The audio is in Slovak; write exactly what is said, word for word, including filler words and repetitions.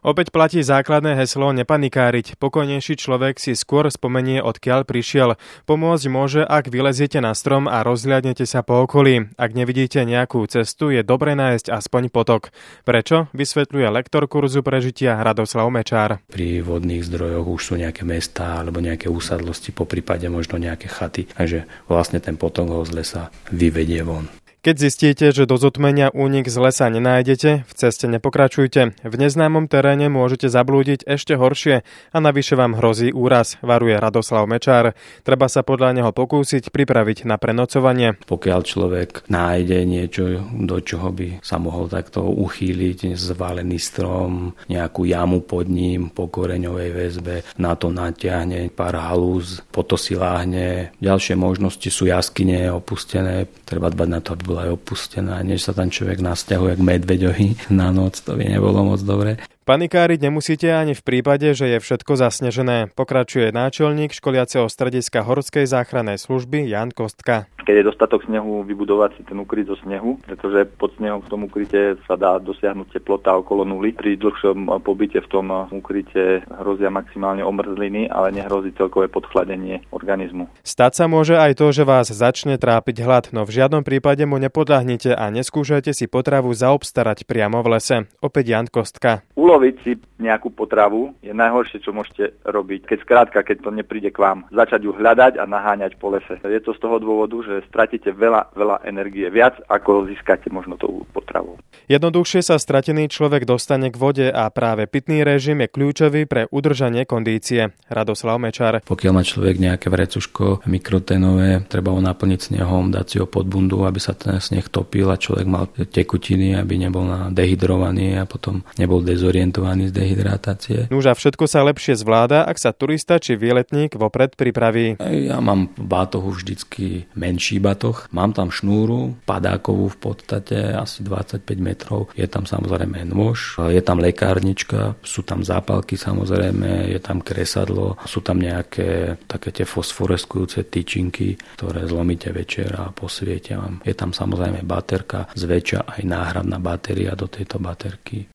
Opäť platí základné heslo nepanikáriť. Pokojnejší človek si skôr spomenie, odkiaľ prišiel. Pomôcť môže, ak vyleziete na strom a rozhľadnete sa po okolí. Ak nevidíte nejakú cestu, je dobre nájsť aspoň potok. Prečo? Vysvetľuje lektor kurzu prežitia Radoslav Mečár. Pri vodných zdrojoch už sú nejaké mestá alebo nejaké úsadlosti, poprípade možno nejaké chaty. Takže vlastne ten potok ho z lesa vyvedie von. Keď zistíte, že do zotmenia únik z lesa nenájdete, v ceste nepokračujte. V neznámom teréne môžete zablúdiť ešte horšie a navyše vám hrozí úraz, varuje Radoslav Mečár. Treba sa podľa neho pokúsiť pripraviť na prenocovanie. Pokiaľ človek nájde niečo, do čoho by sa mohol takto uchýliť, zvalený strom, nejakú jamu pod ním po koreňovej väzbe, na to natiahne pár halúz, potom si láhne. Ďalšie možnosti sú jaskyne opustené, treba dbať na to, aby aj opustená, než sa tam človek nasťahuje k medveďovi na noc, to by nebolo moc dobre. Panikáriť nemusíte ani v prípade, že je všetko zasnežené. Pokračuje náčelník školiaceho strediska Horskej záchrannej služby Ján Kostka. Keď je dostatok snehu, vybudovať si ten ukryt zo snehu, pretože pod snehom v tom ukryte sa dá dosiahnuť teplota okolo nuly. Pri dlhšom pobyte v tom ukryte hrozia maximálne omrzliny, ale nehrozí celkové podchladenie organizmu. Stať sa môže aj to, že vás začne trápiť hlad, no v žiadnom prípade mu nepodľahnite a neskúšajte si potravu zaobstarať priamo v lese. Opäť Ján Kostka. Uloviť si nejakú potravu je najhoršie, čo môžete robiť. Keď skrátka, keď to nepríde k vám, začať ju hľadať a naháňať po lese. Je to z toho dôvodu, že stratíte veľa, veľa energie, viac ako získate možno tou potravou. Jednoduchšie sa stratený človek dostane k vode a práve pitný režim je kľúčový pre udržanie kondície. Radoslav Mečár. Pokiaľ má človek nejaké vrecuško mikroténové, treba ho naplniť snehom, dať si ho pod bundu, aby sa ten sneh topil a človek mal tekutiny, aby nebol dehydrovaný a potom nebol dezorientovaný z dehydratácie. Nuž a všetko sa lepšie zvláda, ak sa turista či výletník vopred pripraví. Ja mám v bátohu vždycky menší batoh. Mám tam šnúru, padákovú v podstate, asi dvadsaťpäť metrov. Je tam samozrejme nôž, je tam lekárnička, sú tam zápalky samozrejme, je tam kresadlo, sú tam nejaké také tie fosforeskujúce tyčinky, ktoré zlomíte večer a posvietia vám. Je tam samozrejme baterka, zväčša aj náhradná batéria do tejto baterky.